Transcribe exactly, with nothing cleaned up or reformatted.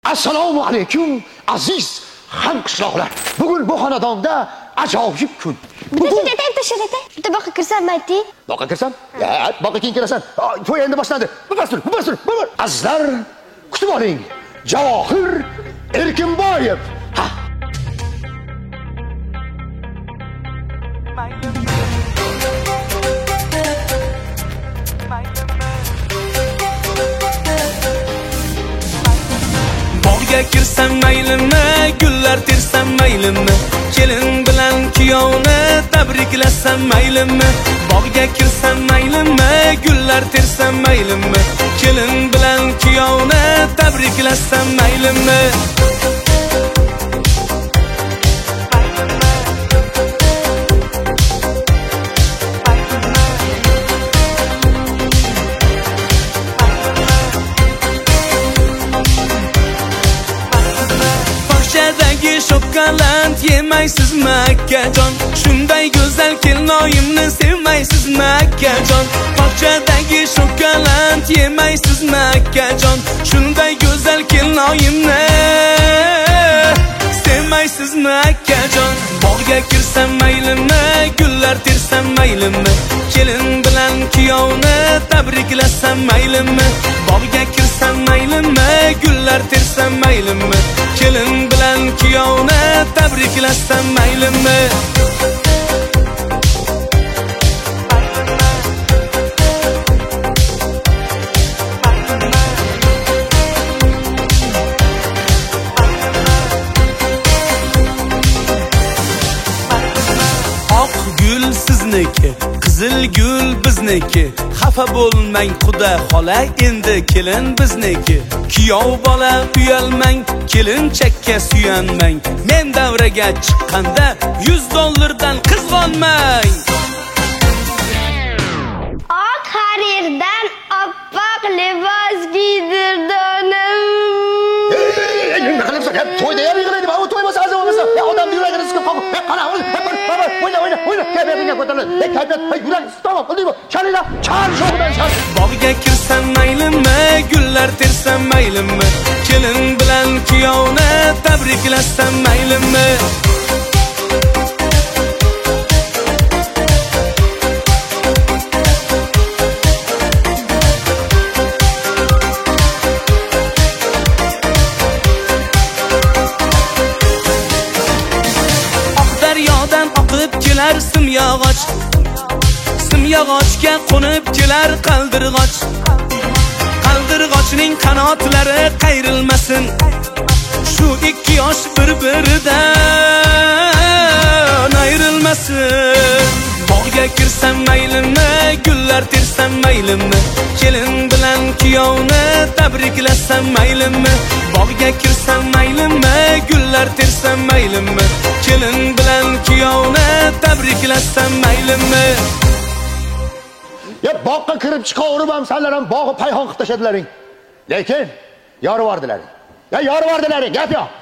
Assalomu alaykum aziz hamqishloqlar. Bugun bu xonadonda ajoyib kun. Bitta bitta bitta shirata. Bitta boqqa kirsanmi ayting? Boqqa kirsam? Ya, boqqa keyin kirasan. To'y endi boshlandi. Bir tur, bir tur, bir tur. Azizlar, kutib oling. Javohir Erkinboyev. Ha. Bog'ga kirsam maylimi, gullar tersam maylimi, kelin bilan kuyovni tabriklasam maylimi. Bog'ga kirsam maylimi, gullar tersam maylimi, kelin bilan kuyovni tabriklasam maylimi. Shokolat yemaysizmi akajon? Shunday go'zal kelinoyimni sevmaysizmi akajon? Bog'chadagi shokolat yemaysizmi akajon? Shunday go'zal kelinoyimni sevmaysizmi akajon? Bog'ga kirsam maylimi, gullar tersam maylimi, kelin bilan kuyovni tabriklasam maylimi. Bog'ga kirsam maylimi, gullar tersam maylimi, kelin bilan kuyovni tabriklasam maylimi. Oq gul sizniki, qizil gul bizniki. Xafa bo'lmang xudo xola, endi kelin bizniki. Kuyov bola uyalmang, kelinchakka suyanmang. Men davraga chiqqanda yuz dollardan qizg'onmang. Oq harirdan oppoq libos giydirdi onam. Nima qilyapsan? To'yda ham yig'laydi. Bu to'y bo'lsa azam bo'lmasa, odamni yuragini siqib qo'yib, qana, o'yna, o'yna, o'yna. Kayfiyatga ko'tariladi. Kayfiyat, yurak tamom, qildingmi? Chalinglar, chal sho'g'dan chal. Bog'ga kirsam maylimi, gullar tersam maylimi, kelin bilan kuyovni tabriklasam maylimi. Kelar simyog'och, simyog'ochga qo'nib kelar qaldirg'och. Qaldirg'ochning qanotlari qayrilmasin, shu ikki yosh bir-biridan ayrilmasin. Bog'ga kirsam maylimi, gullar tersam maylimi, kelin bilan kuyovni tabriklasam maylimi. Bog'ga kirsam maylimi, gullar tersam maylimi, kelin bilan kuyovni tabriklasam maylimi. Ya boqqa kirib chiqaverib ham senlar ham bog'i payhon qilib tashladilaring. Lekin yorib yordilaring. Ya yorib yordilaring, gap yo'q.